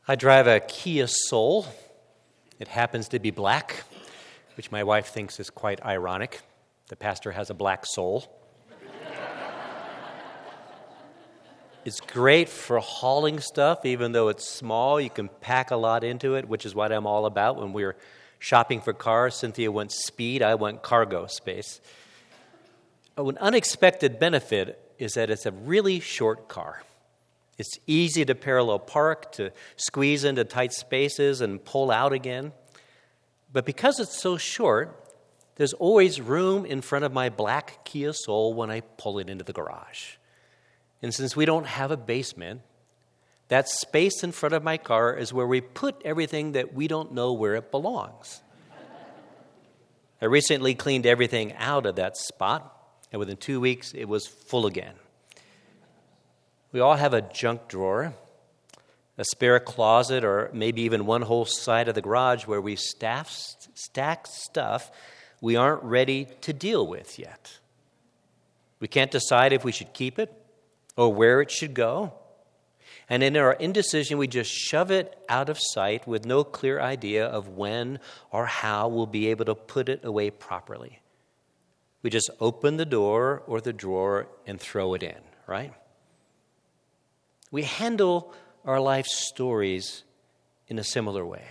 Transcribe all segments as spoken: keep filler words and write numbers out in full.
I drive a Kia Soul. It happens to be black, which my wife thinks is quite ironic. The pastor has a black soul. It's great for hauling stuff, even though it's small. You can pack a lot into it, which is what I'm all about. When we were shopping for cars, Cynthia went speed, I went cargo space. An unexpected benefit is that it's a really short car. It's easy to parallel park, to squeeze into tight spaces and pull out again. But because it's so short, there's always room in front of my black Kia Soul when I pull it into the garage. And since we don't have a basement, that space in front of my car is where we put everything that we don't know where it belongs. I recently cleaned everything out of that spot, and within two weeks, it was full again. We all have a junk drawer, a spare closet, or maybe even one whole side of the garage where we staff, stack stuff we aren't ready to deal with yet. We can't decide if we should keep it or where it should go. And in our indecision, we just shove it out of sight with no clear idea of when or how we'll be able to put it away properly. We just open the door or the drawer and throw it in, right? We handle our life stories in a similar way.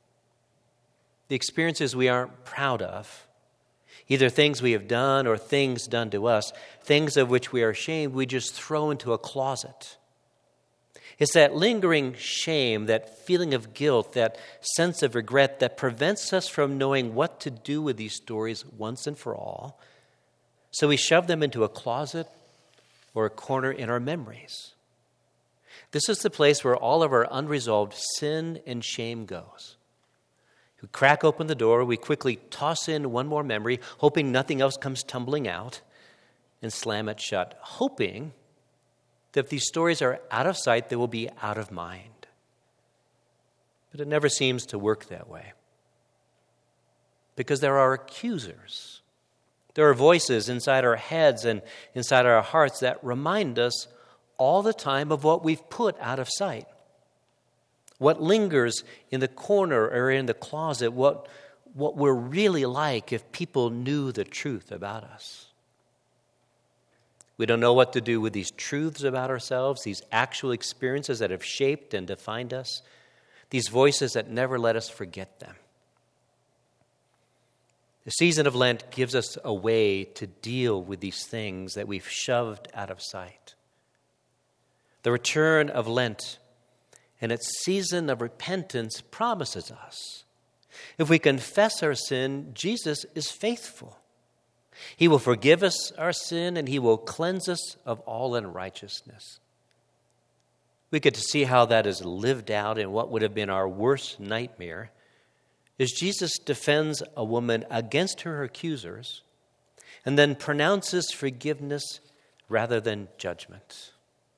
The experiences we aren't proud of, either things we have done or things done to us, things of which we are ashamed, we just throw into a closet. It's that lingering shame, that feeling of guilt, that sense of regret that prevents us from knowing what to do with these stories once and for all. So we shove them into a closet or a corner in our memories. This is the place where all of our unresolved sin and shame goes. We crack open the door, we quickly toss in one more memory, hoping nothing else comes tumbling out, and slam it shut, hoping that if these stories are out of sight, they will be out of mind. But it never seems to work that way. Because there are accusers. There are voices inside our heads and inside our hearts that remind us all the time of what we've put out of sight. What lingers in the corner or in the closet, what, what we're really like if people knew the truth about us. We don't know what to do with these truths about ourselves, these actual experiences that have shaped and defined us, these voices that never let us forget them. The season of Lent gives us a way to deal with these things that we've shoved out of sight. The return of Lent and its season of repentance promises us, if we confess our sin, Jesus is faithful. He will forgive us our sin, and he will cleanse us of all unrighteousness. We get to see how that is lived out in what would have been our worst nightmare, as Jesus defends a woman against her accusers and then pronounces forgiveness rather than judgment.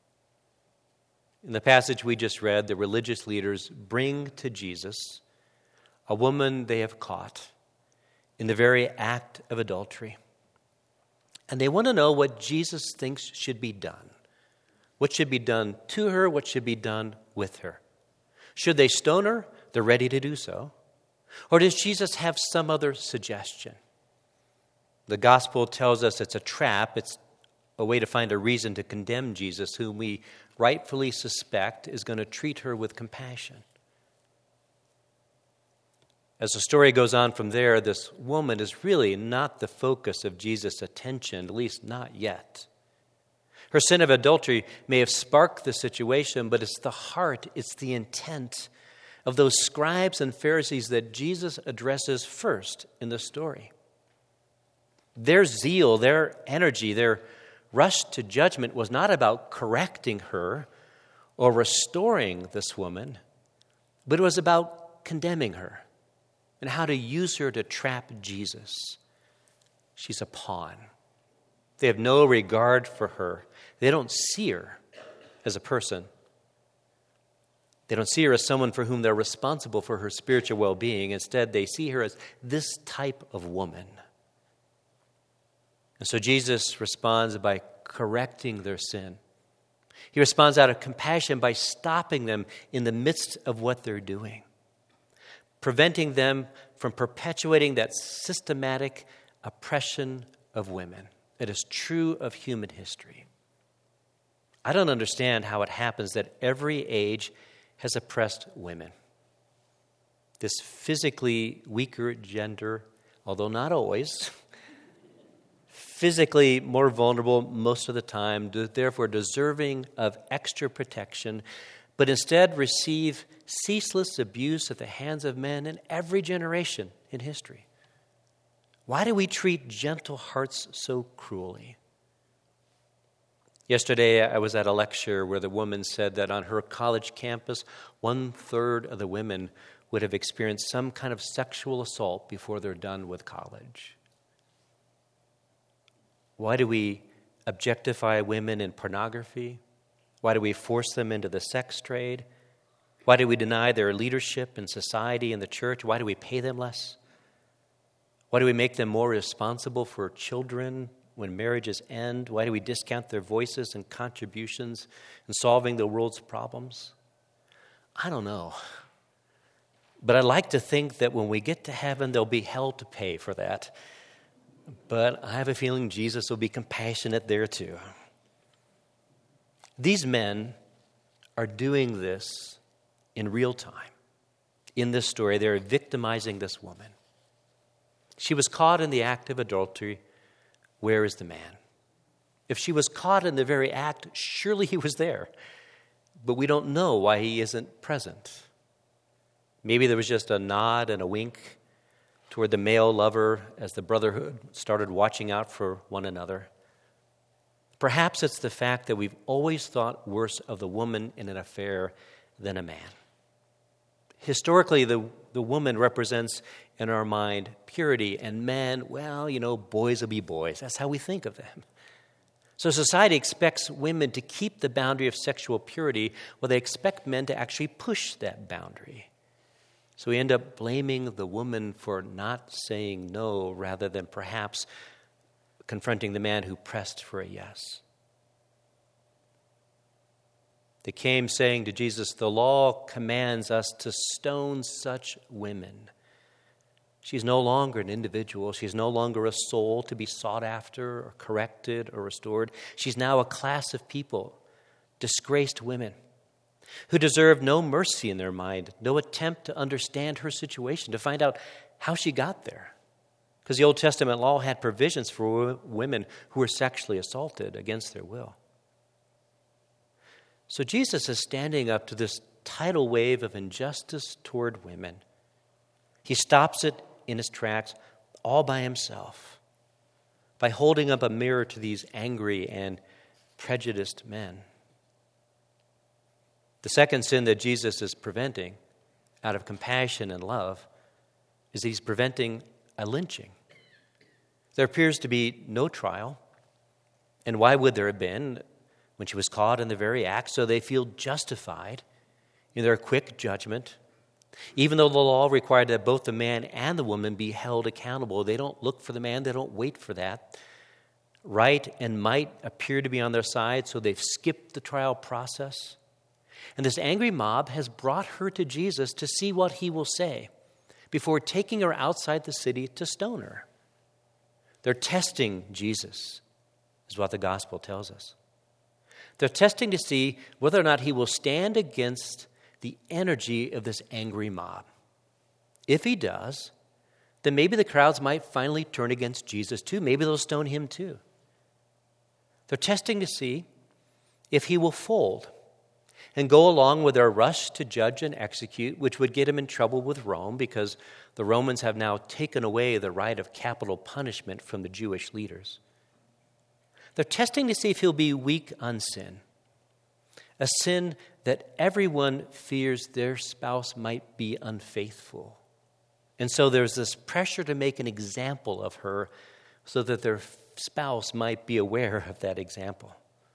In the passage we just read, the religious leaders bring to Jesus a woman they have caught in the very act of adultery. And they want to know what Jesus thinks should be done. What should be done to her? What should be done with her? Should they stone her? They're ready to do so. Or does Jesus have some other suggestion? The gospel tells us it's a trap. It's a way to find a reason to condemn Jesus, whom we rightfully suspect is going to treat her with compassion. As the story goes on from there, this woman is really not the focus of Jesus' attention, at least not yet. Her sin of adultery may have sparked the situation, but it's the heart, it's the intent of those scribes and Pharisees that Jesus addresses first in the story. Their zeal, their energy, their rush to judgment was not about correcting her or restoring this woman, but it was about condemning her and how to use her to trap Jesus. She's a pawn. They have no regard for her. They don't see her as a person. They don't see her as someone for whom they're responsible for her spiritual well-being. Instead, they see her as this type of woman. And so Jesus responds by correcting their sin, He responds out of compassion by stopping them in the midst of what they're doing, preventing them from perpetuating that systematic oppression of women that is true of human history. I don't understand how it happens that every age has oppressed women. This physically weaker gender, although not always, physically more vulnerable most of the time, therefore deserving of extra protection, but instead receive ceaseless abuse at the hands of men in every generation in history. Why do we treat gentle hearts so cruelly? Yesterday, I was at a lecture where the woman said that on her college campus, one-third of the women would have experienced some kind of sexual assault before they're done with college. Why do we objectify women in pornography? Why do we force them into the sex trade? Why do we deny their leadership in society and the church? Why do we pay them less? Why do we make them more responsible for children when marriages end? Why do we discount their voices and contributions in solving the world's problems? I don't know. But I'd like to think that when we get to heaven, there'll be hell to pay for that. But I have a feeling Jesus will be compassionate there too. These men are doing this in real time. In this story, they're victimizing this woman. She was caught in the act of adultery. Where is the man? If she was caught in the very act, surely he was there. But we don't know why he isn't present. Maybe there was just a nod and a wink toward the male lover as the brotherhood started watching out for one another. Perhaps it's the fact that we've always thought worse of the woman in an affair than a man. Historically, the, the woman represents in our mind purity, and men, well, you know, boys will be boys. That's how we think of them. So society expects women to keep the boundary of sexual purity, while they expect men to actually push that boundary. So we end up blaming the woman for not saying no rather than perhaps confronting the man who pressed for a yes. They came saying to Jesus, "The law commands us to stone such women." She's no longer an individual. She's no longer a soul to be sought after or corrected or restored. She's now a class of people, disgraced women, who deserve no mercy in their mind, no attempt to understand her situation, to find out how she got there. Because the Old Testament law had provisions for women who were sexually assaulted against their will. So Jesus is standing up to this tidal wave of injustice toward women. He stops it in his tracks all by himself by holding up a mirror to these angry and prejudiced men. The second sin that Jesus is preventing out of compassion and love is that he's preventing a lynching. There appears to be no trial. And why would there have been when she was caught in the very act? So they feel justified in their quick judgment. Even though the law required that both the man and the woman be held accountable, they don't look for the man, they don't wait for that. Right and might appear to be on their side, so they've skipped the trial process. And this angry mob has brought her to Jesus to see what he will say before taking her outside the city to stone her. They're testing Jesus, is what the gospel tells us. They're testing to see whether or not he will stand against the energy of this angry mob. If he does, then maybe the crowds might finally turn against Jesus too. Maybe they'll stone him too. They're testing to see if he will fold and go along with their rush to judge and execute, which would get him in trouble with Rome because the Romans have now taken away the right of capital punishment from the Jewish leaders. They're testing to see if he'll be weak on sin, a sin that everyone fears their spouse might be unfaithful. And so there's this pressure to make an example of her so that their spouse might be aware of that example.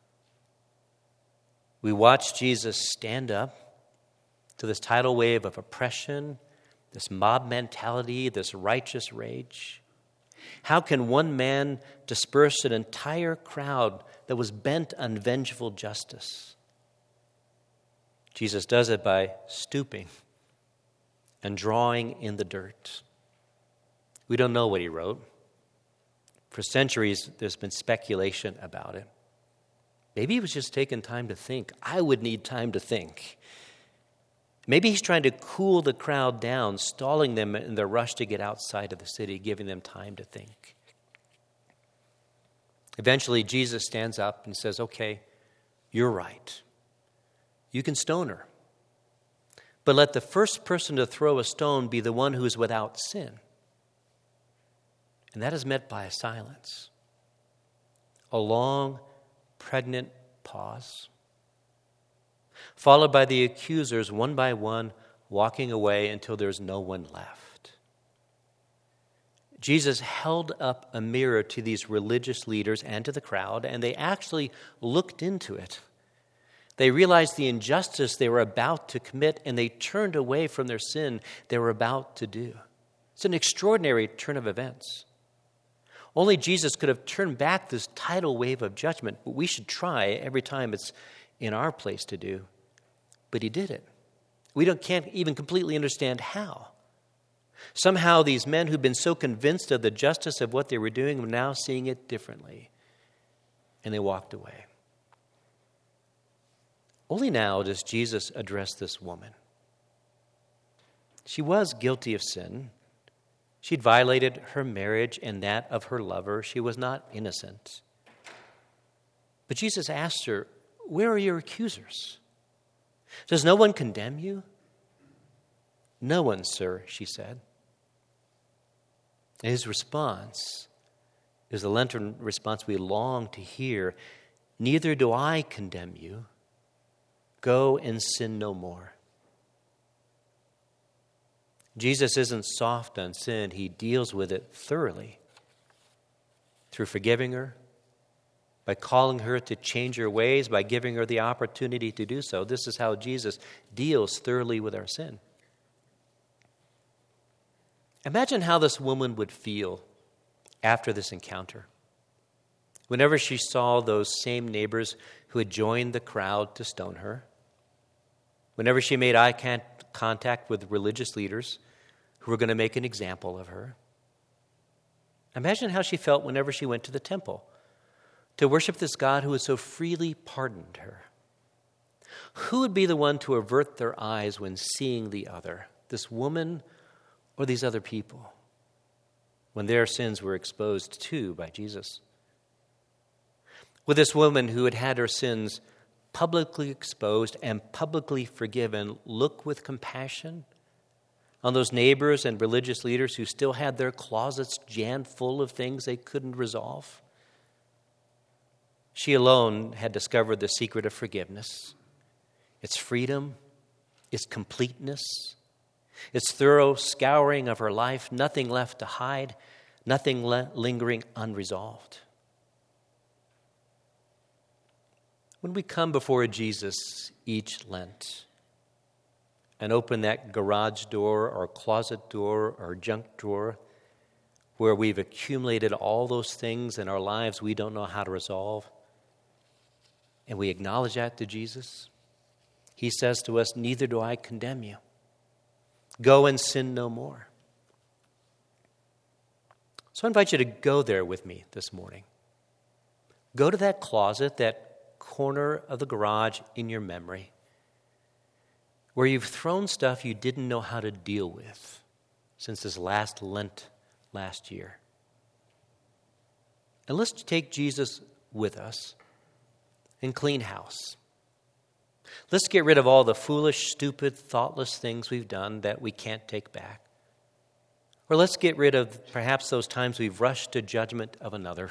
We watch Jesus stand up to this tidal wave of oppression, this mob mentality, this righteous rage. How can one man disperse an entire crowd that was bent on vengeful justice? Jesus does it by stooping and drawing in the dirt. We don't know what he wrote. For centuries, there's been speculation about it. Maybe he was just taking time to think. I would need time to think. Maybe he's trying to cool the crowd down, stalling them in their rush to get outside of the city, giving them time to think. Eventually, Jesus stands up and says, okay, you're right. You can stone her. But let the first person to throw a stone be the one who is without sin. And that is met by a silence. A long, pregnant pause, followed by the accusers, one by one, walking away until there's no one left. Jesus held up a mirror to these religious leaders and to the crowd, and they actually looked into it. They realized the injustice they were about to commit, and they turned away from their sin they were about to do. It's an extraordinary turn of events. Only Jesus could have turned back this tidal wave of judgment, but we should try every time it's in our place to do. But he did it. We don't, can't even completely understand how. Somehow these men who've been so convinced of the justice of what they were doing were now seeing it differently. And they walked away. Only now does Jesus address this woman. She was guilty of sin. She'd violated her marriage and that of her lover. She was not innocent. But Jesus asked her, where are your accusers? Does no one condemn you? No one, sir, she said. And his response is the Lenten response we long to hear. Neither do I condemn you. Go and sin no more. Jesus isn't soft on sin. He deals with it thoroughly through forgiving her, by calling her to change her ways, by giving her the opportunity to do so. This is how Jesus deals thoroughly with our sin. Imagine how this woman would feel after this encounter. Whenever she saw those same neighbors who had joined the crowd to stone her, whenever she made eye contact with religious leaders who were going to make an example of her, imagine how she felt whenever she went to the temple to worship this God who had so freely pardoned her. Who would be the one to avert their eyes when seeing the other, this woman or these other people, when their sins were exposed to by Jesus? With this woman who had had her sins publicly exposed and publicly forgiven, look with compassion on those neighbors and religious leaders who still had their closets jammed full of things they couldn't resolve. She alone had discovered the secret of forgiveness, its freedom, its completeness, its thorough scouring of her life, nothing left to hide, nothing le- lingering unresolved. When we come before Jesus each Lent and open that garage door or closet door or junk drawer where we've accumulated all those things in our lives we don't know how to resolve, and we acknowledge that to Jesus, he says to us, neither do I condemn you. Go and sin no more. So I invite you to go there with me this morning. Go to that closet, that corner of the garage in your memory, where you've thrown stuff you didn't know how to deal with since this last Lent last year. And let's take Jesus with us and clean house. Let's get rid of all the foolish, stupid, thoughtless things we've done that we can't take back. Or let's get rid of perhaps those times we've rushed to judgment of another.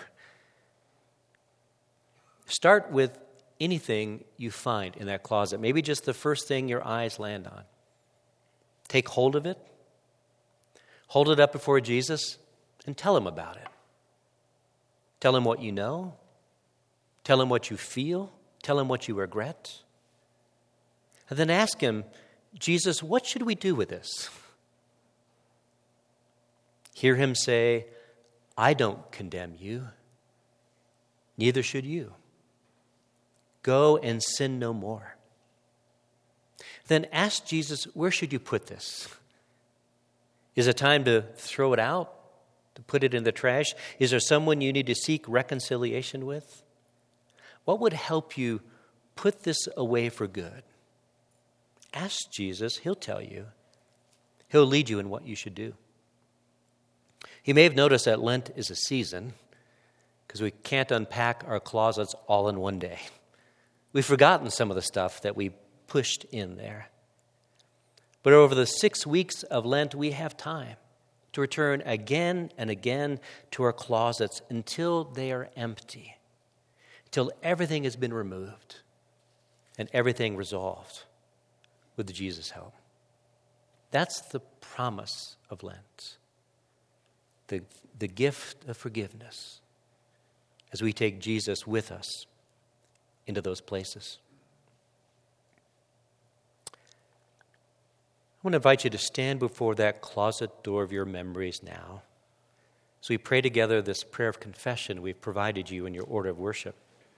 Start with anything you find in that closet, maybe just the first thing your eyes land on. Take hold of it, hold it up before Jesus, and tell him about it. Tell him what you know. Tell him what you feel. Tell him what you regret. And then ask him, Jesus, what should we do with this? Hear him say, I don't condemn you. Neither should you. Go and sin no more. Then ask Jesus, where should you put this? Is it time to throw it out, to put it in the trash? Is there someone you need to seek reconciliation with? What would help you put this away for good? Ask Jesus. He'll tell you. He'll lead you in what you should do. You may have noticed that Lent is a season because we can't unpack our closets all in one day. We've forgotten some of the stuff that we pushed in there. But over the six weeks of Lent, we have time to return again and again to our closets until they are empty, until everything has been removed and everything resolved with Jesus' help. That's the promise of Lent, the, the gift of forgiveness as we take Jesus with us into those places. I want to invite you to stand before that closet door of your memories now. So we pray together this prayer of confession we've provided you in your order of worship.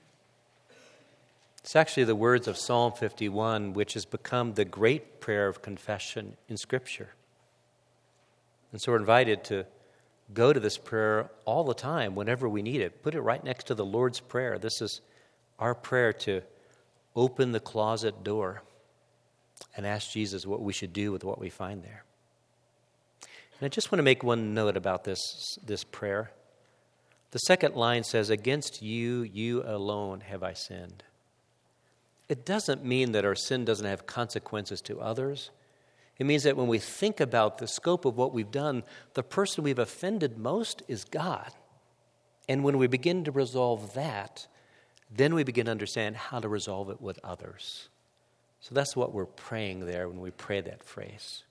It's actually the words of Psalm fifty-one, which has become the great prayer of confession in Scripture. And so we're invited to go to this prayer all the time, whenever we need it. Put it right next to the Lord's Prayer. This is our prayer to open the closet door and ask Jesus what we should do with what we find there. And I just want to make one note about this, this prayer. The second line says, "Against you, you alone have I sinned." It doesn't mean that our sin doesn't have consequences to others. It means that when we think about the scope of what we've done, the person we've offended most is God. And when we begin to resolve that, then we begin to understand how to resolve it with others. So that's what we're praying there when we pray that phrase.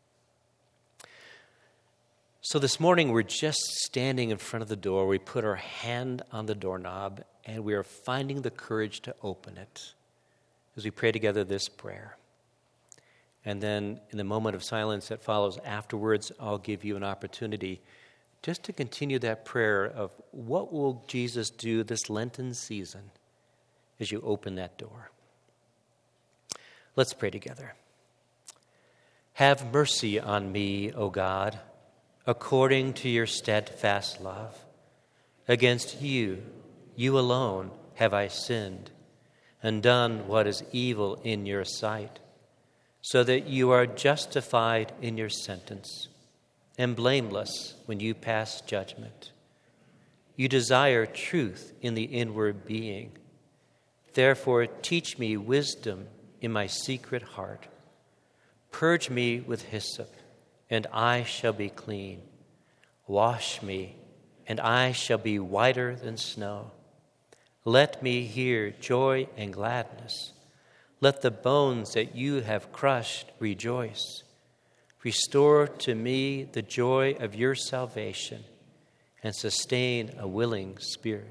So this morning we're just standing in front of the door. We put our hand on the doorknob and we are finding the courage to open it as we pray together this prayer. And then in the moment of silence that follows afterwards, I'll give you an opportunity just to continue that prayer of what will Jesus do this Lenten season as you open that door. Let's pray together. Have mercy on me, O God, according to your steadfast love. Against you, you alone, have I sinned and done what is evil in your sight, so that you are justified in your sentence and blameless when you pass judgment. You desire truth in the inward being. Therefore, teach me wisdom in my secret heart. Purge me with hyssop, and I shall be clean. Wash me, and I shall be whiter than snow. Let me hear joy and gladness. Let the bones that you have crushed rejoice. Restore to me the joy of your salvation, and sustain a willing spirit.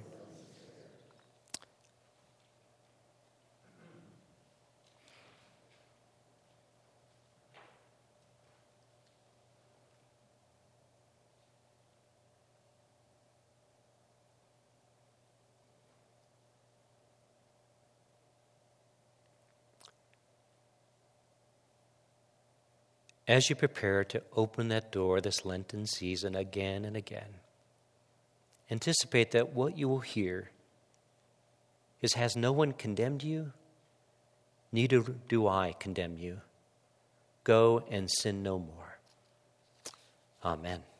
As you prepare to open that door this Lenten season again and again, anticipate that what you will hear is, has no one condemned you? Neither do I condemn you. Go and sin no more. Amen.